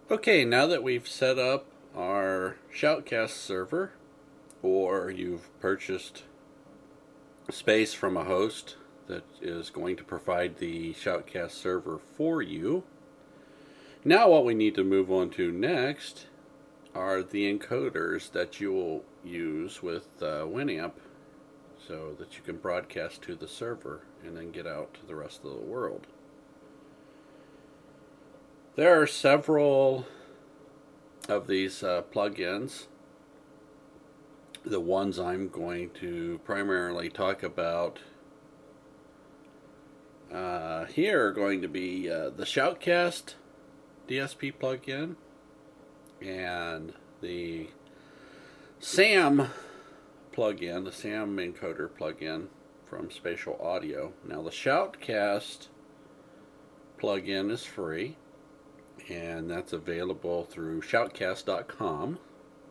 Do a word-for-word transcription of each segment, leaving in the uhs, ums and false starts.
Okay, now that we've set up our Shoutcast server, or you've purchased space from a host that is going to provide the Shoutcast server for you, now what we need to move on to next are the encoders that you will use with uh, Winamp so that you can broadcast to the server and then get out to the rest of the world. There are several of these uh, plugins. The ones I'm going to primarily talk about uh, here are going to be uh, the Shoutcast D S P plugin and the SAM plugin, the SAM encoder plugin from Spatial Audio. Now the Shoutcast plugin is free, and that's available through shoutcast dot com.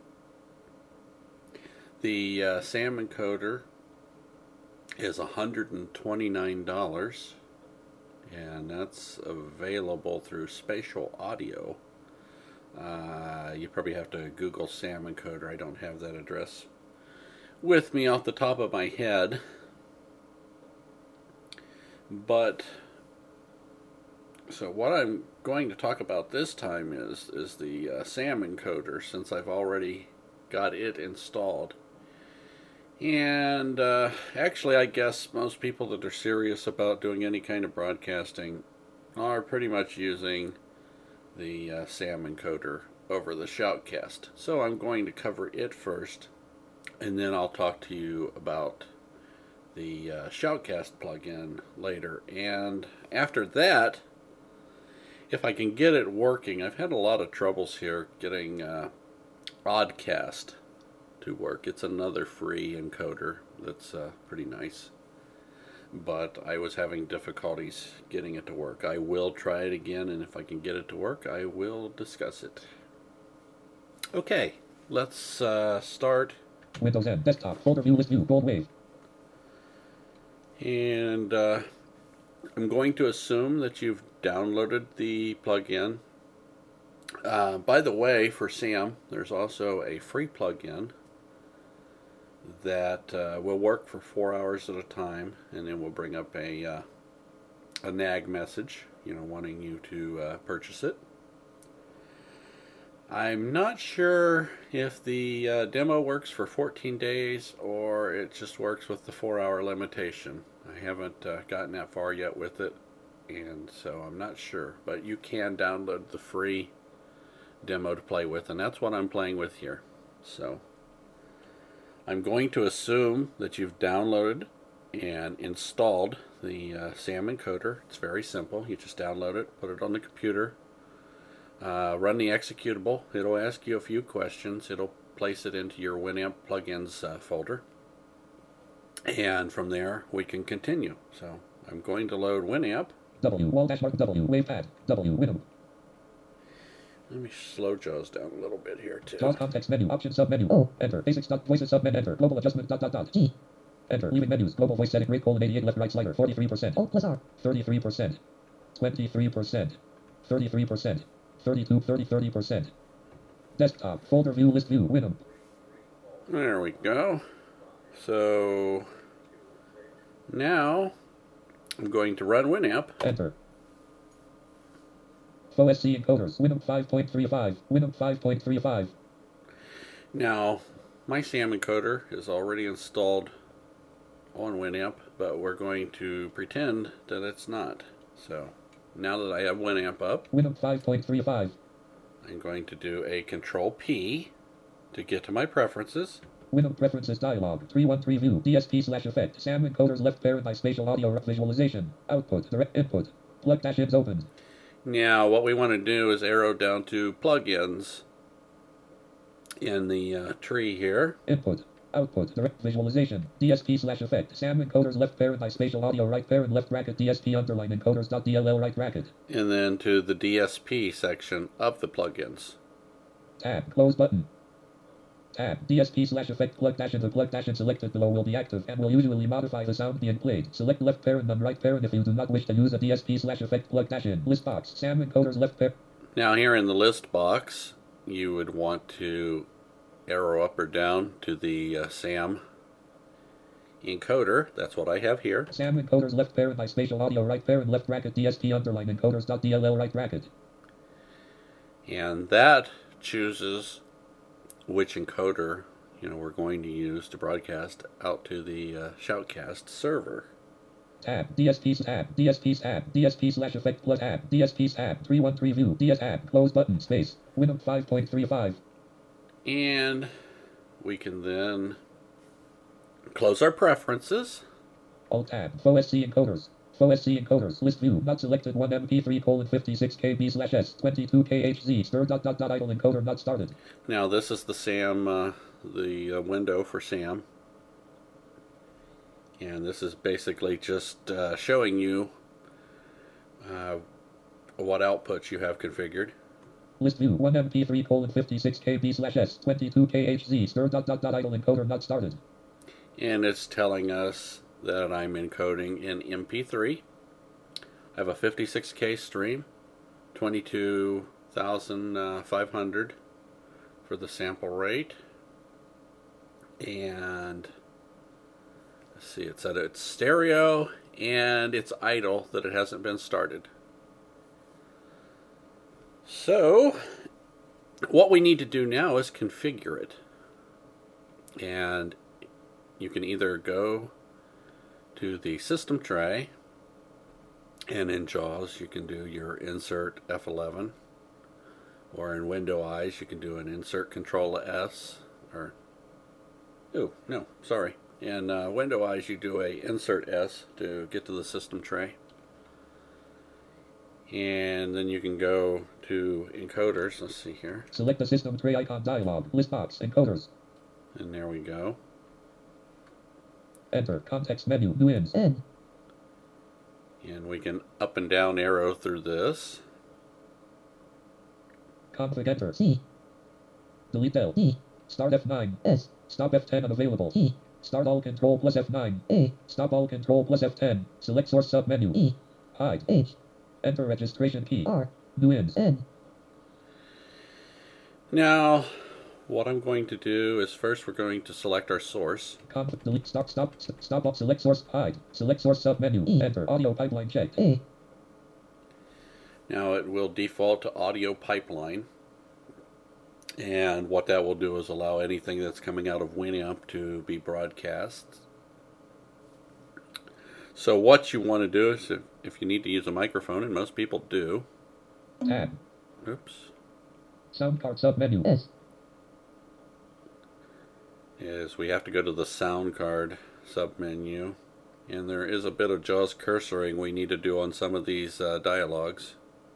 The uh, SAM encoder is one hundred twenty-nine dollars, and that's available through Spatial Audio. Uh, you probably have to Google SAM encoder. I don't have that address with me off the top of my head, but so what I'm going to talk about this time is is the uh, SAM encoder, since I've already got it installed. And uh, actually, I guess most people that are serious about doing any kind of broadcasting are pretty much using the uh, SAM encoder over the Shoutcast. So I'm going to cover it first, and then I'll talk to you about the uh, Shoutcast plugin later. And after that, if I can get it working, I've had a lot of troubles here getting uh, Oddcast to work. It's another free encoder that's uh, pretty nice, but I was having difficulties getting it to work. I will try it again, and if I can get it to work, I will discuss it. Okay, let's uh, start. Windows N, desktop, folder view, list view, gold wave. And uh, I'm going to assume that you've downloaded the plugin. Uh, by the way, for SAM, there's also a free plugin that uh, will work for four hours at a time, and then will bring up a uh, a nag message, you know, wanting you to uh, purchase it. I'm not sure if the uh, demo works for fourteen days or it just works with the four hour limitation. I haven't uh, gotten that far yet with it, and so I'm not sure, but you can download the free demo to play with, and that's what I'm playing with here. So I'm going to assume that you've downloaded and installed the uh, SAM encoder. It's very simple. You just download it, put it on the computer, uh, run the executable. It'll ask you a few questions. It'll place it into your Winamp plugins uh, folder, and from there we can continue. So I'm going to load Winamp. W, wall dash mark W, wave pad, W, Winamp. Let me slow JAWS down a little bit here too. JAWS context menu, option sub menu. O, enter, basics dot voices sub menu, enter, global adjustment dot dot dot. G. Enter, leaving menus, global voice setting rate colon eighty-eight left right slider, forty-three percent. O plus R. thirty-three percent. twenty-three percent. thirty-three percent. thirty-two, thirty, thirty percent. Desktop, folder view, list view, Winamp. There we go. So now I'm going to run Winamp. Enter. O S C encoders, Winamp five point three five, Winamp five point three five. Now, my SAM encoder is already installed on Winamp, but we're going to pretend that it's not. So now that I have Winamp up, Winamp five point three five. I'm going to do a Control P to get to my preferences. Winamp preferences dialog, three one three view, D S P slash effect, SAM encoders left parent by spatial audio visualization, output, direct input, plug dash ins open. Now what we want to do is arrow down to plugins in the uh, tree here. Input, output, direct visualization, D S P slash effect, SAM encoders left parent by spatial audio right parent left bracket, D S P underline encoders dot D L L right bracket. And then to the D S P section of the plugins. Tab, close button. Tab, D S P slash effect plug dash in. The plug dash in selected below will be active and will usually modify the sound being played. Select left parent and right parent if you do not wish to use a D S P slash effect plug dash in. List box, SAM encoders left parent. Now here in the list box, you would want to arrow up or down to the uh, SAM encoder. That's what I have here. SAM encoders left parent bispatial audio right parent left bracket D S P underline encoders.dll right bracket. And that chooses which encoder, you know, we're going to use to broadcast out to the uh, Shoutcast server. Tab, D S Ps tab, D S Ps tab, D S P slash effect plus tab, D S Ps tab, three one three view, D S tab, close button, space, Winamp five point three five. And we can then close our preferences. Alt tab, F O S C encoders, F O S C encoders, list view, not selected one M P three colon fifty-six K B slash S, twenty-two K H Z, stir dot dot dot idle encoder not started. Now this is the SAM, uh, the uh, window for SAM. And this is basically just uh, showing you uh, what outputs you have configured. List view, one M P three colon fifty-six K B slash S, twenty-two K H Z, stir dot dot dot idle encoder not started. And it's telling us that I'm encoding in M P three. I have a fifty-six K stream, twenty-two thousand five hundred for the sample rate. And let's see, it's at its stereo and it's idle, that it hasn't been started. So what we need to do now is configure it. And you can either go to the system tray, and in JAWS you can do your insert F eleven, or in Window Eyes you can do an insert Control S, or oh no, sorry. In uh, Window Eyes you do a insert S to get to the system tray. And then you can go to encoders. Let's see here. Select the system tray icon dialog, list box, encoders. And there we go. Enter, context menu, new ins, N. And we can up and down arrow through this. Config enter, C. Delete L, D. Start F nine, S. Stop F ten unavailable, E. Start all control plus F nine, A. Stop all control plus F ten. Select source submenu, E. Hide, H. Enter registration key, R. New ins, N. Now, what I'm going to do is first we're going to select our source. Config, delete, stop, stop, st stop, up, select source, hide. Select source submenu, E. Enter, audio pipeline checked, A. Now it will default to audio pipeline. And what that will do is allow anything that's coming out of Winamp to be broadcast. So what you want to do is, if, if you need to use a microphone, and most people do. Tab. Oops. Sound card submenu, S. Is we have to go to the sound card submenu. And there is a bit of JAWS cursoring we need to do on some of these uh, dialogues.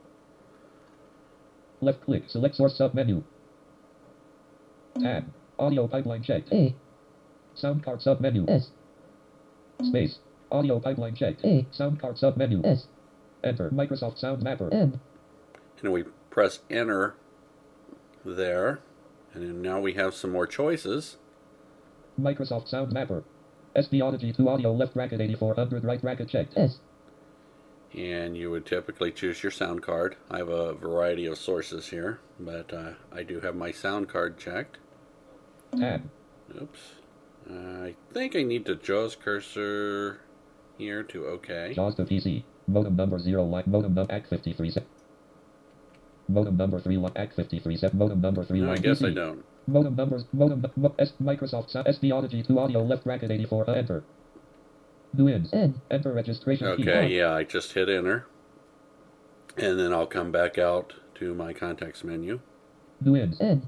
Left click, select source submenu. Tab. Audio pipeline checked, A. Sound card submenu, S. Space. Audio pipeline checked, A. Sound card submenu, S. Enter. Microsoft Sound Mapper, M. And we press enter there. And then now we have some more choices. Microsoft Sound Mapper. S B Audigy to audio left bracket eighty-four hundred right bracket checked, S. And you would typically choose your sound card. I have a variety of sources here, but uh, I do have my sound card checked. Tab. Oops. Uh, I think I need to JAWS cursor here to OK. JAWS to P C. Modem number zero line. Modem number A C fifty-three set. Modem number three line. A C fifty-three set. Modem number three No, line. I guess P C. I don't. Modem numbers. Modem. Mo, S, Microsoft Sound. S B Audigy to audio left bracket eighty-four. Uh, enter. New ins. N. Enter registration key. Okay, yeah, I just hit enter. And then I'll come back out to my context menu. New ins. N.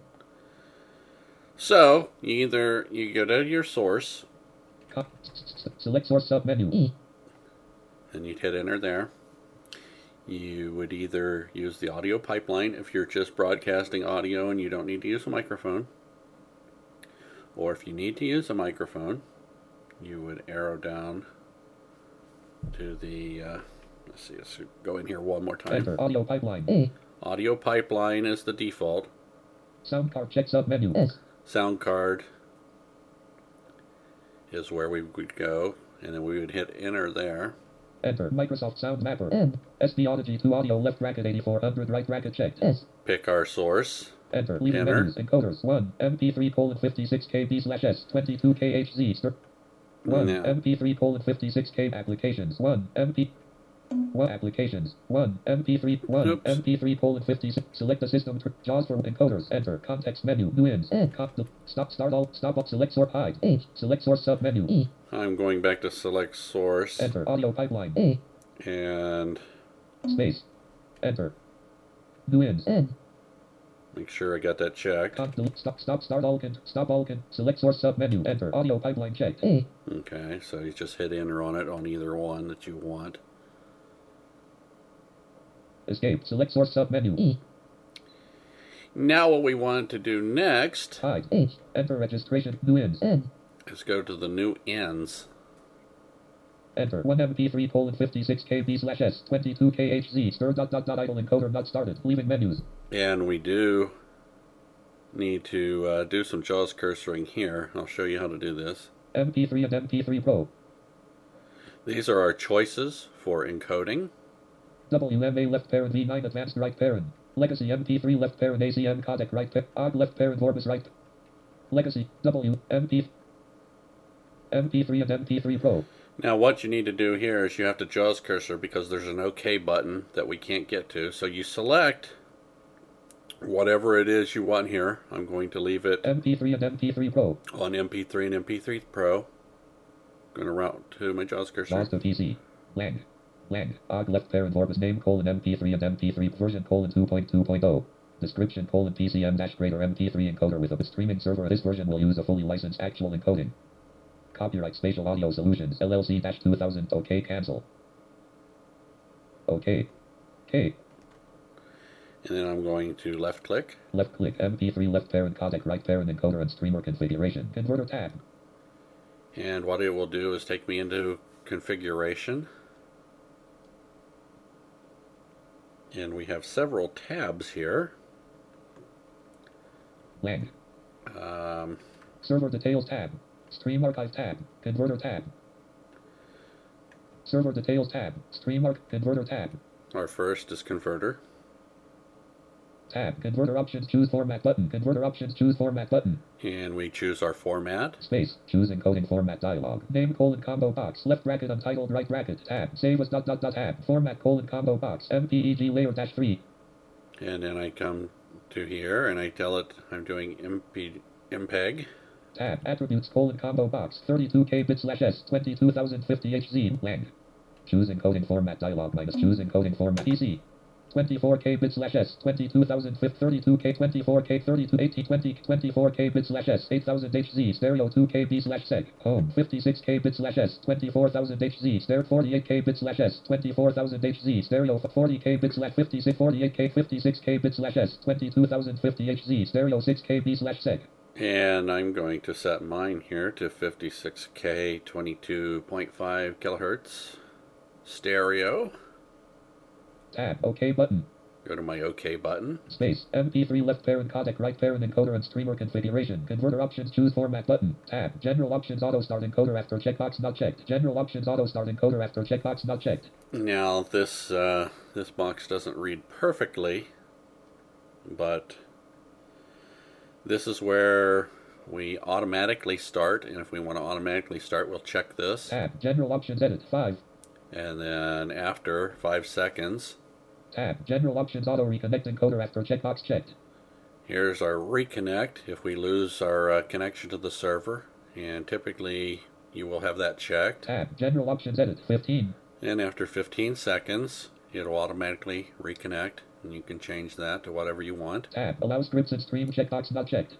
So, you either, you go to your source. Co select source submenu, E. And you'd hit enter there. You would either use the audio pipeline if you're just broadcasting audio and you don't need to use a microphone. Or if you need to use a microphone, you would arrow down to the, uh, let's see, let's go in here one more time. Enter. Audio pipeline, A. Audio pipeline is the default. Sound card check submenu, S. Sound card is where we would go, and then we would hit enter there. Enter. Microsoft Sound Mapper. M. S B Audigy two audio left bracket eighty-four hundred right bracket checked. S. Pick our source. Enter. Leaving Enter. menus. Encoders. one. M P three colon fifty-six K B slash S. twenty-two K H Z. Stir. one. Now. M P three colon fifty-six K applications. one. M P. one applications. one. M P three. one. Oops. M P three colon fifty-six. Select the system. Tr- JAWS for encoders. Enter. Context menu. New ins. Ed. Cop. Stop. Start all. Stop. Up. Select sort hide. H. Select source sub menu. E. I'm going back to select source. Enter. Audio pipeline. A. And Space. Enter. New ins. N. make sure I got that checked. Con- delete. Stop. Stop. Start all. Can. Stop all. Can. Select source sub menu. Enter. Audio pipeline checked. A. Okay, so you just hit enter on it on either one that you want. Escape. Select source sub menu. E. Now what we want to do next Hide. H. Enter registration. New ins. N. is go to the new ends. Enter. one M P three colon fifty-six K B slash S. twenty-two K H Z. Stir dot dot dot idle encoder not started. Leaving menus. And we do need to uh, do some JAWS cursoring here. I'll show you how to do this. M P three and M P three Pro. These are our choices for encoding. W M A left parent V nine advanced right parent. Legacy M P three left parent A C M codec right parent. O G left parent Vorbis right. Legacy W M P M P three and M P three Pro. Now what you need to do here is you have to JAWS cursor because there's an OK button that we can't get to. So you select whatever it is you want here. I'm going to leave it M P three and M P three Pro. on M P three and M P three Pro. Going to route to my JAWS cursor. JAWS to P C. Lang. Lang. O G left parent Vorbis name colon M P three and M P three version colon two point two point oh. Description colon P C M dash greater M P three encoder with a streaming server. This version will use a fully licensed actual encoding. Copyright Spatial Audio Solutions L L C two thousand. OK, cancel. OK. K. And then I'm going to left click. Left click M P three left parent codec right parent encoder and streamer configuration. Converter tab. And what it will do is take me into configuration. And we have several tabs here. Lang. Um, Server details tab. Stream archive tab. Converter tab. Server details tab. Stream arc. Converter tab. our first is converter. Tab. Converter options. Choose format button. Converter options. Choose format button. And we choose our format. Space. Choose encoding format dialog. Name colon combo box. Left bracket untitled right bracket. Tab. Save as dot dot dot tab. Format colon combo box. M P E G layer dash three. And then I come to here and I tell it I'm doing M P, M P E G. Tab. Attributes colon combo box. thirty-two K bit slash S. twenty-two thousand fifty H Z. Lang. Choose encoding format dialog minus choose encoding format P C. twenty-four K bit slash S. twenty-two thousand thirty-two K twenty-four K thirty-two eighty twenty twenty-four K bit slash S. eight thousand H Z. Stereo two K B slash seg. Home. fifty-six K bit slash S. twenty-four thousand H Z. Stereo forty-eight K bit slash S. twenty-four thousand H Z. Stereo forty K bit slash fifty-six forty-eight K fifty-six K bit slash S. twenty-two thousand fifty H Z. Stereo six K B slash seg. And I'm going to set mine here to fifty-six K twenty-two point five kilohertz stereo. Tab. OK button. Go to my OK button. Space. M P three left parent codec right parent encoder and streamer configuration. Converter options. Choose format button. Tab. General options auto start encoder after checkbox not checked. General options auto start encoder after checkbox not checked. Now this uh, this box doesn't read perfectly, but this is where we automatically start, and if we want to automatically start, we'll check this. Tab. General options edit. five. And then after five seconds, Tab. General options auto reconnect encoder after checkbox checked. here's our reconnect if we lose our uh, connection to the server, and typically you will have that checked. Tab. General options edit. fifteen. And after fifteen seconds, it'll automatically reconnect, and you can change that to whatever you want. Tab. Allow scripts and stream checkbox not checked.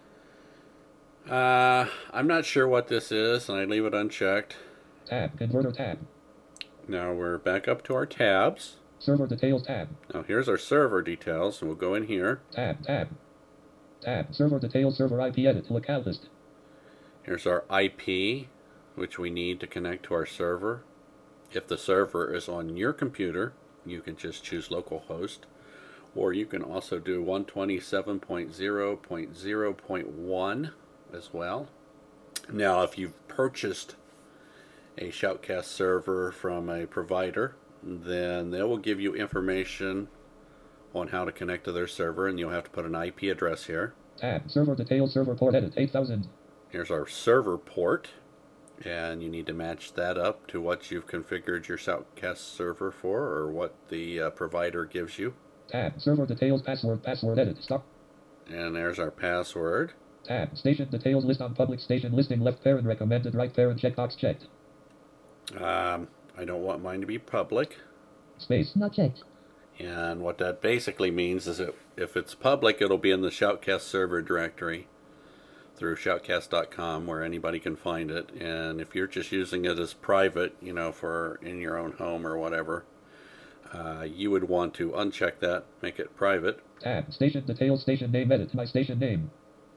Uh, I'm not sure what this is, and I leave it unchecked. Tab. Converter tab. Now we're back up to our tabs. Server details tab. Now here's our server details, and we'll go in here. Tab. Tab. Tab. Server details. Server I P edit. Localhost. Here's our I P, which we need to connect to our server. If the server is on your computer, you can just choose localhost, or you can also do one twenty-seven dot zero dot zero dot one as well. Now, if you've purchased a Shoutcast server from a provider, then they will give you information on how to connect to their server, and you'll have to put an I P address here. Tab. Server details. Server port edit. eight thousand. Here's our server port, and you need to match that up to what you've configured your Shoutcast server for, or what the uh, provider gives you. Tab. Server details. Password. Password edit. Stop. And there's our password. Tab. Station details. List on public station listing. Left parent recommended. Right parent checkbox checked. Um, I don't want mine to be public. Space. Not checked. And what that basically means is that if it's public, it'll be in the Shoutcast server directory through shoutcast dot com, where anybody can find it. And if you're just using it as private, you know, for in your own home or whatever, uh, you would want to uncheck that, make it private. Tab. Station details. Station name edit. My station name.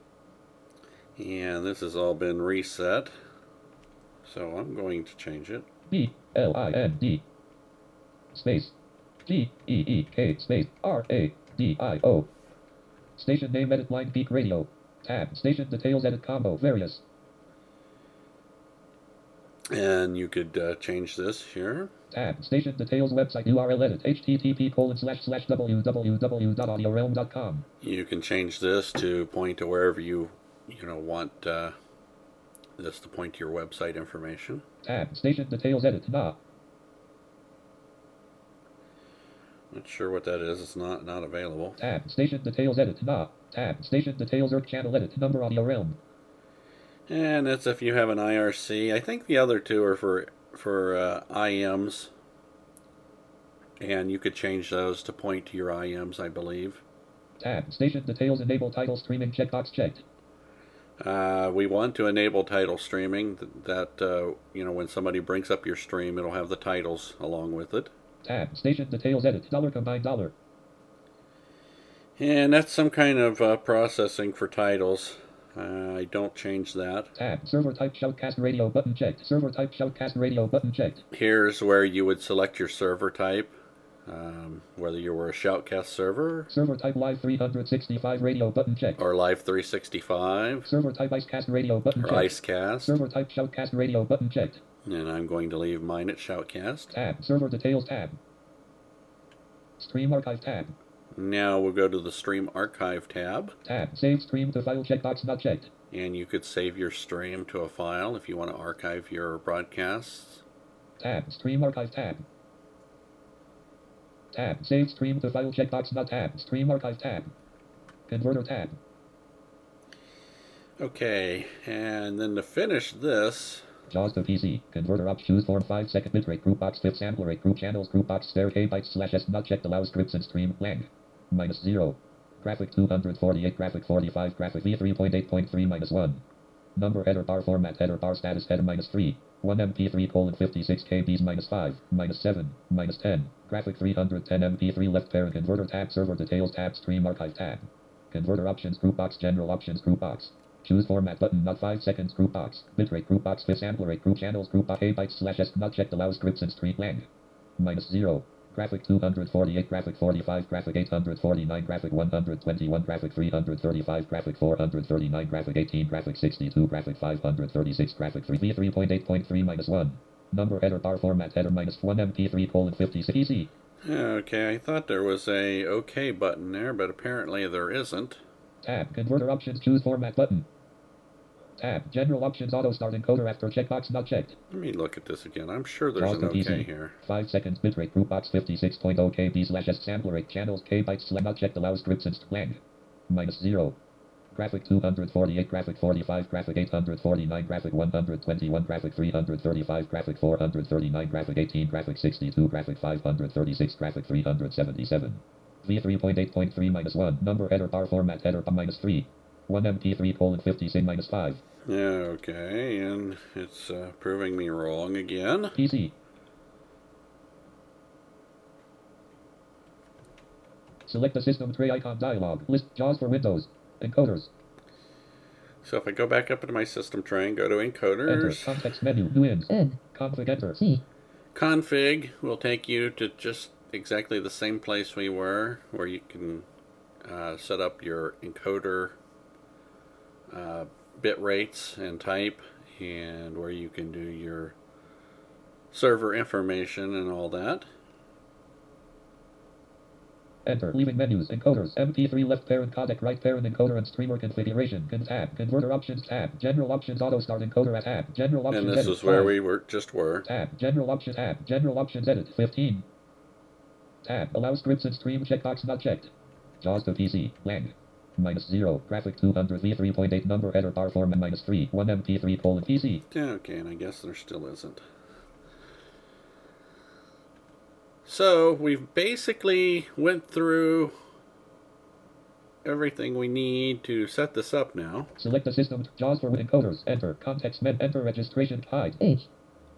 And this has all been reset, so I'm going to change it. B L I N D space G E E K space R A D I O. Station name edit line peak radio. Tab. Station details edit combo various. And you could uh, change this here. Tab. Station details website U R L edit http colon slash slash www dot audio realm dot com. You can change this to point to wherever you you know want uh, this to point to your website information. Tab. Station details edit nah. Not sure what that is. It's not not available. Tab. Station details edit nah. Tab. Station details or channel edit number audio realm. And that's if you have an I R C. I think the other two are for for uh, I Ms, and you could change those to point to your I Ms, I believe. Tab. Station details enable title streaming checkbox checked. Uh, we want to enable title streaming. That uh, you know, when somebody brings up your stream, it'll have the titles along with it. Tab. Station details edit dollar combined dollar. And that's some kind of uh, processing for titles. Uh, I don't change that. Tab. Server type Shoutcast radio button checked. Server type Shoutcast radio button checked. Here's where you would select your server type, um, whether you were a Shoutcast server. Server type live three sixty-five radio button checked. Or Live three sixty-five. Server type Icecast radio button or checked. Icecast. Server type Shoutcast radio button checked. And I'm going to leave mine at Shoutcast. Tab. Server details tab. Stream archive tab. Now we'll go to the Stream Archive tab. Tab. Save stream to file checkbox not checked. And you could save your stream to a file if you want to archive your broadcasts. Tab. Stream archive tab. Tab. Save stream to file checkbox not tab. Stream archive tab. Converter tab. Okay, and then to finish this, JAWS to P C. Converter op. Choose form five second bitrate. Group box. Fifth sampler rate. Group channels. Group box. Stair K bytes slash S not checked. Allows scripts and stream. Lang. Minus zero. Graphic two forty-eight. Graphic forty-five. Graphic V three point eight point three minus one. Number header bar format. Header bar status header minus three. one M P three colon fifty-six K Bs minus five. Minus seven. Minus ten. Graphic three ten M P three left parent. Converter tab. Server details tab. Stream archive tab. Converter options. Group box. General options. Group box. Choose format button, not five seconds, group box. Bitrate, group box, fifth sampler rate, group channels, group box, K bytes slash S, not checked, allows scripts and stream lang. Minus zero. Graphic two forty-eight, graphic forty-five, graphic eight forty-nine, graphic one twenty-one, graphic three thirty-five, graphic four thirty-nine, graphic eighteen, graphic sixty-two, graphic five thirty-six, graphic three V three point eight point three minus one. Number header bar format header minus one M P three colon fifty-six E C. Okay, I thought there was a OK button there, but apparently there isn't. Tab. Converter options. Choose format button. Tab. General options. Auto start encoder after checkbox not checked. Let me look at this again. I'm sure there's JAWS an to OK P C. here. five seconds bitrate. Group box fifty-six point zero K B slash S sampler rate. Channels K bytes slash not checked. Allows scripts and lang. Minus zero. Graphic two forty-eight, graphic forty-five, graphic eight forty-nine, graphic one twenty-one, graphic three thirty-five, graphic four thirty-nine, graphic eighteen, graphic sixty-two, graphic five thirty-six, graphic three seventy-seven. V three point eight point three minus one. Number header bar format header bar minus three. one M P three colon fifty-six minus five. Okay, and it's uh, proving me wrong again. P C. Select the system tray icon dialog. List JAWS for Windows. Encoders. So if I go back up into my system tray and go to Enter. encoders, Context menu. New ends. N. Config enter. C. config will take you to just exactly the same place we were, where you can uh, set up your encoder uh, bit rates and type, and where you can do your server information and all that. Enter. Leaving menus. Encoders. M P three left parent codec right parent encoder and streamer configuration. Con tab. Converter options tab. General options auto start encoder at tab. General options And this edit. is where five. we were just were. Tab. General options tab. General options edit. fifteen. Tab. Allow scripts and stream checkbox not checked. JAWS to P C. Lang. Minus zero. Graphic two hundred V three point eight number header bar format minus three. one M P three colon P C. Okay, and I guess there still isn't. So we've basically went through everything we need to set this up now. Select the system. JAWS for encoders. Enter. Context men. Enter registration. Hide. H.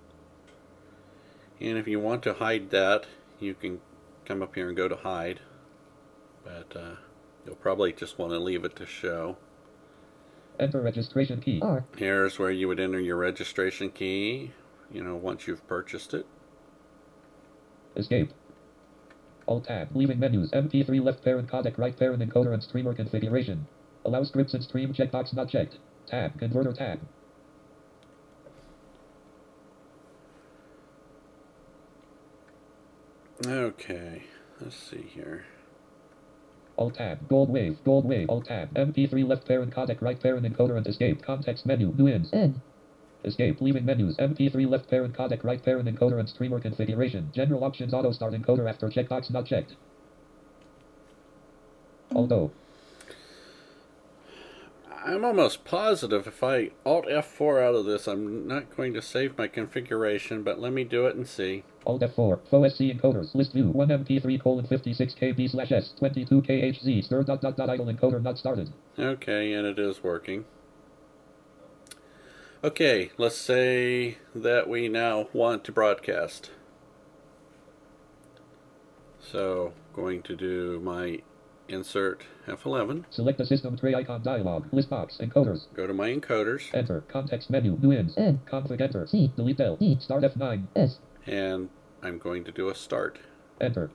And if you want to hide that, you can come up here and go to hide. But uh, you'll probably just want to leave it to show. Enter registration key. R. Here's where you would enter your registration key, you know, once you've purchased it. Escape. Alt tab. Leaving menus. M P three left parent codec right parent encoder and streamer configuration. Allow scripts and stream checkbox not checked. Tab. Converter tab. Okay, let's see here. Alt tab. Gold wave. Gold wave. Alt tab. M P three left parent codec right parent encoder and escape. Context menu. New ins. N. Escape. Leaving menus. M P three left parent codec right parent encoder and streamer configuration. General options auto start encoder after checkbox not checked. Although. I'm almost positive if I Alt F four out of this, I'm not going to save my configuration, but let me do it and see. Alt F four. F O S C encoders. List view. one M P three colon fifty-six K B slash S. twenty-two K H Z. Stir dot dot dot idle encoder not started. Okay, and it is working. Okay, let's say that we now want to broadcast. So, going to do my insert F eleven. Select the system tray icon dialog. List box. Encoders. Go to my encoders. Enter. Context menu. New ins. N. Config enter. C. Delete del. E. Start F nine. S. And I'm going to do a start. Enter.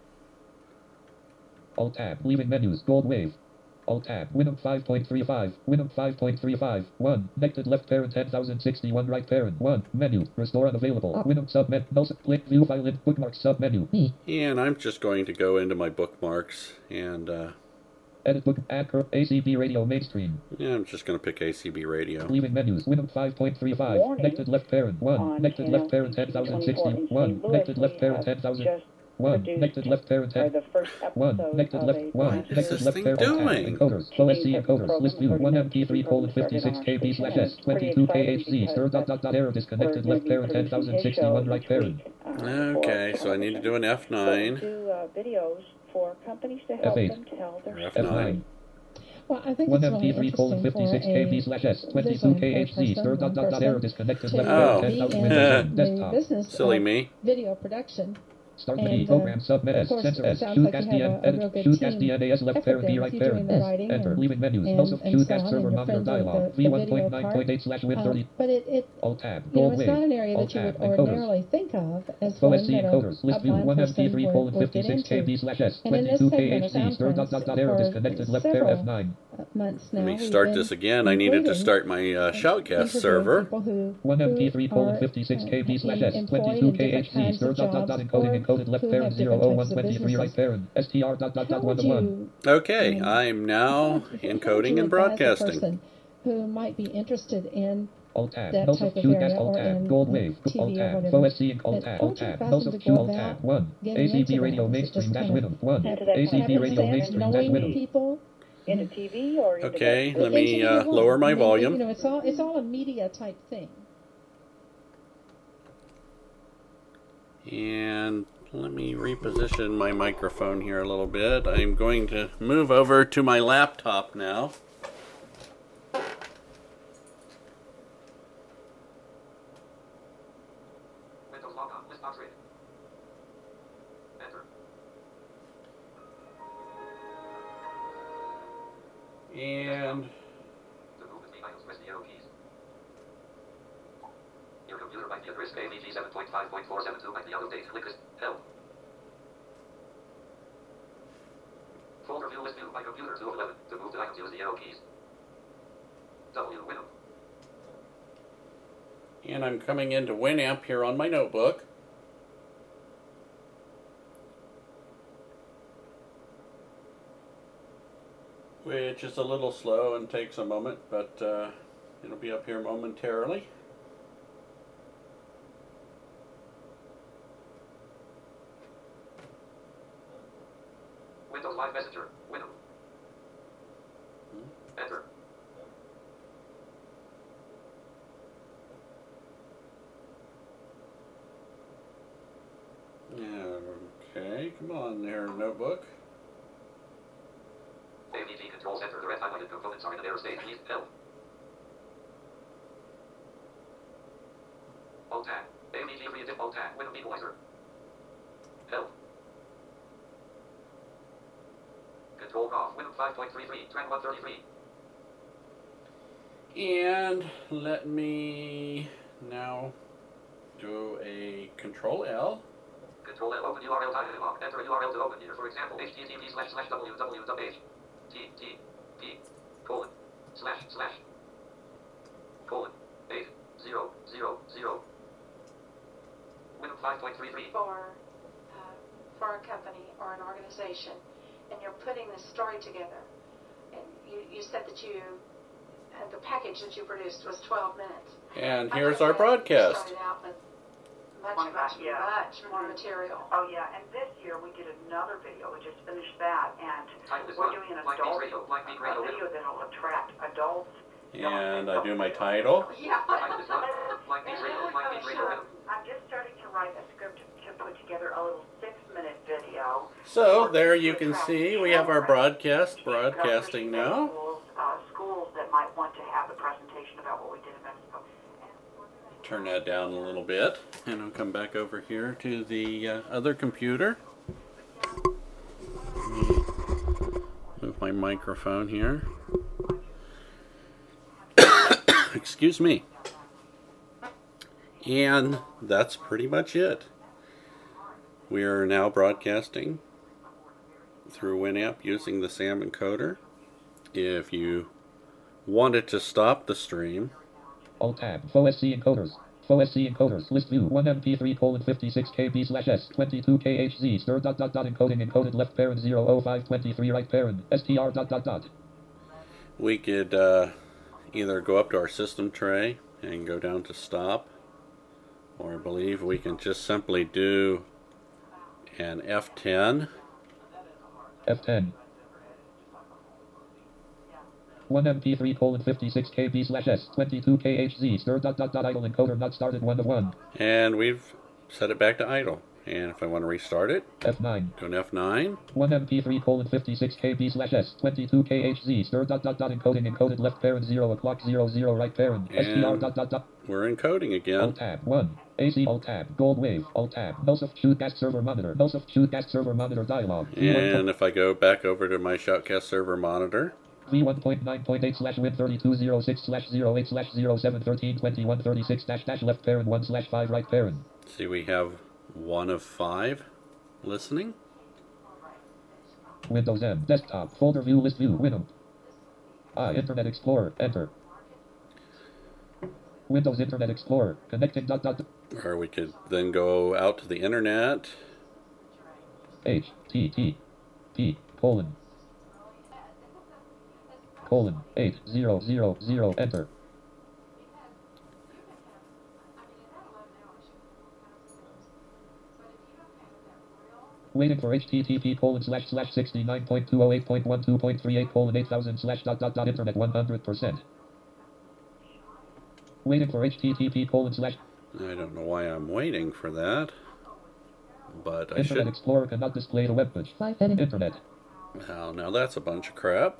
Alt tab. Leaving menus. Gold wave. Alt tab. Winamp five point three five. Winamp five point three five. one. Connected left parent ten thousand sixty-one right parent. one. Menu. Restore unavailable. Winamp submenu. No link view file in bookmarks submenu. E. And I'm just going to go into my bookmarks and uh, Edit book. Add curve. A C B radio mainstream. yeah, I'm just going to pick A C B radio. Leaving menus. Winamp five point three five. Connected left parent. one. Connected left parent ten thousand sixty. one. Connected left parent ten thousand. one. Connected left parent ten. one. Connected left. one. What is Connected this left thing parent doing? encoders. O S C encoders. List view. one M P three colon fifty-six K B slash S. twenty-two K H Z. Stir dot dot dot error disconnected left parent ten thousand sixty-one right parent. Okay, so I need to do an F nine. Do uh, videos for companies to help F eight. them tell their F F nine. nine. Well, I think one it's M P really three colon interesting fifty-six for K B a slash S. twenty-two vision K H Z. person, Stir dot dot dot error person disconnected to left Oh. parent ten be thousand in Windows the desktop. business Silly of me. video production. Start And, menu. uh, Program submit S. of course, Center it S. sounds Shoot like S you D have N. a- a real Edit. good Shoot team S D N A S left effort parent there B with right you doing parent. the S. writing Enter. and- Leaving menus. and- Most of and shoot so at on, server and you're monitor friendly with dialog. the- V the one video point nine point eight slash win Um, thirty. but it, it Alt tab. you know, Gold it's not wave. an area Alt that you tab. would Encoders. ordinarily think of as O one S C that a, encoders. List a view. blind one M P person three would, colon would get fifty-six K B into. slash S. And in this twenty-two K segment H of Z. Sound Stir dot Prints, dot dot error for disconnected left parent several F nine. uh, months now, Let me we've start been this again. I needed to including start my uh, shoutcast interviewing server. people who, one M P three who colon are, fifty-six uh, K B slash S. employed twenty-two in K different H Z. kinds Stir of dot dot dot jobs, encoding or encoded left who parent have zero different oh one types of twenty-three right businesses. parent. S T R dot dot How dot one would to one. you, Okay, um, I'm now how would you encoding and advise a broadcasting. person who might be interested in Alt tab. that Most type of of shoot area gas. Alt or tab. in Gold wave. T V Alt or tab. whatever. O S C and Alt But tab. how Alt would you tab. advise Most them of to shoot. go Alt tab. about one. getting A C into B that? radio Is it mainstream just dash kind of Windows. one. Into that A C kind B of radio thing, mainstream dash knowing Windows. people? into T V or into Okay, the, let me Into uh, either one. lower my I mean, You volume. know, it's all it's all a media type thing. And let me reposition my microphone here a little bit. I'm going to move over to my laptop now. Windows log on. List box rating. Enter. And To move between items, press the arrow keys. Your computer might be at risk. A V G seven point five point four seven two might be out of date. Click this. Help. Folder view list view. My computer two of eleven. To move to items, use the arrow keys. W window. and I'm coming into Winamp here on my notebook. which is a little slow and takes a moment, but uh, it'll be up here momentarily. Windows Live Messenger. Window. Hmm? Enter. Okay, come on there, notebook. A V G Control Center. The red highlighted components are in an error state. Please L. Alt tab. A V G free edit alt tab. Window equalizer. Help. Control off. Window five point three three. Track one thirty-three. And let me now do a Control L. Control L. Open U R L dialog. Enter a U R L to open here. For example, http slash slash www. T T P colon slash slash colon eight zero zero zero. Window five point three three. for uh, for a company or an organization, and you're putting this story together, and you, you said that you and the package that you produced was twelve minutes. And I here's thought our that broadcast. You started out with much, One much, back, yeah. much more material. Oh, yeah, and this year we did another video. We just finished that, and Title is we're one. doing an Black adult Beats Radio. Black Beat Radio. a video that'll attract adults. And I do my title. Yeah. Title is one. Black Beats Radio. Black Beats Radio. Um, I'm just starting to write a script to put together a little six-minute video. So there you can see we have our broadcast broadcasting now. Schools, uh, schools that might want to have a presentation about what we did in Mexico. Turn that down a little bit, and I'll come back over here to the uh, other computer. Let me move my microphone here. Excuse me. And that's pretty much it. We are now broadcasting through Winamp using the SAM encoder. If you wanted to stop the stream, Alt tab. F O S C encoders. F O S C encoders. List view. one M P three colon fifty-six K B slash S. twenty-two K H Z. Stir dot dot dot encoding encoded left parent zero oh five twenty-three right parent. S T R dot dot dot. we could uh, either go up to our system tray and go down to stop, or I believe we can just simply do an F ten. F ten. one M P three colon fifty-six K B slash S. twenty-two K H Z. Stir dot dot dot idle encoder not started one of one. And we've set it back to idle. And if I want to restart it, F nine. do an F nine. one M P three colon fifty-six K B slash S. twenty-two K H Z. Stir dot dot dot encoding encoded left parent zero o'clock zero zero right parent. S T R And dot dot dot. we're encoding again. Alt tab one. A C Alt tab. Gold wave. Alt tab. No Shootcast server monitor. No Shootcast server monitor dialog. And if I go back over to my Shoutcast server monitor, V one point nine point eight slash win thirty-two oh six slash oh eight slash oh seven thirteen twenty-one thirty-six dash dash left parent one slash five right parent. see we have one of five listening. Windows M. Desktop. Folder view list view. Winamp. Ah, Internet Explorer. Enter. Windows Internet Explorer. Connecting dot dot. Or we could then go out to the internet. H T T P colon colon eight zero zero zero enter. Waiting for H T T P colon slash slash sixty-nine point two oh eight point one two point three eight colon eight thousand slash dot dot dot internet one hundred percent. Waiting for H T T P colon slash. I don't know why I'm waiting for that, but I Internet should. Explorer cannot display the web page. Five heading. Internet. Well, now that's a bunch of crap.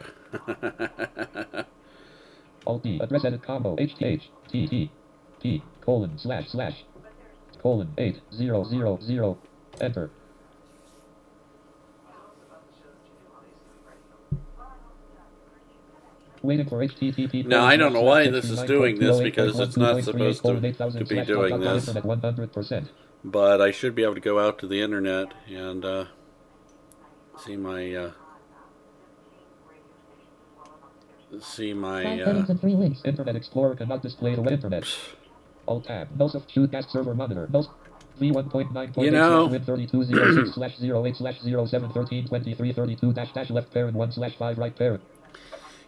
Alt D. Address edit combo. H T H T T P colon slash slash colon eight zero zero zero enter. Waiting for H T T P. Now, I don't know why this is doing this, because it's not supposed to- to be doing this. Internet one hundred percent. But I should be able to go out to the internet and uh, see my uh, see my. Five Uh, headings and three links. Internet Explorer cannot display the web internet. Alt tab. No Shootcast server monitor. No V one point nine point eight You know- slash win thirty-two oh six slash oh eight slash oh seven thirteen twenty-three thirty-two dash dash left parent one slash five right parent.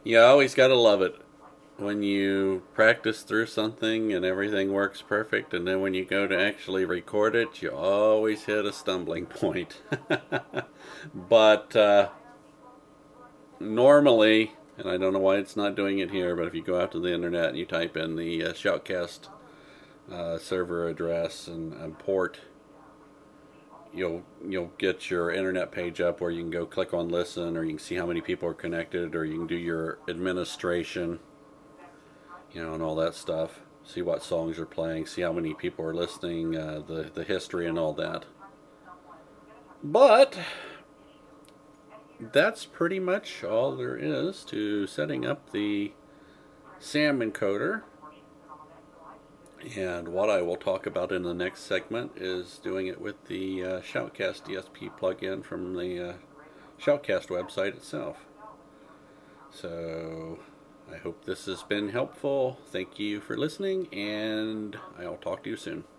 You always got to love it when you practice through something and everything works perfect, and then when you go to actually record it, you always hit a stumbling point. But uh, normally, and I don't know why it's not doing it here, but if you go out to the internet and you type in the uh, Shoutcast uh, server address and, and port, you'll you'll get your internet page up where you can go click on listen, or you can see how many people are connected, or you can do your administration, you know, and all that stuff. See what songs are playing, see how many people are listening, uh, the the history and all that. But that's pretty much all there is to setting up the SAM encoder. And what I will talk about in the next segment is doing it with the uh, Shoutcast D S P plugin from the uh, Shoutcast website itself. So I hope this has been helpful. Thank you for listening, and I'll talk to you soon.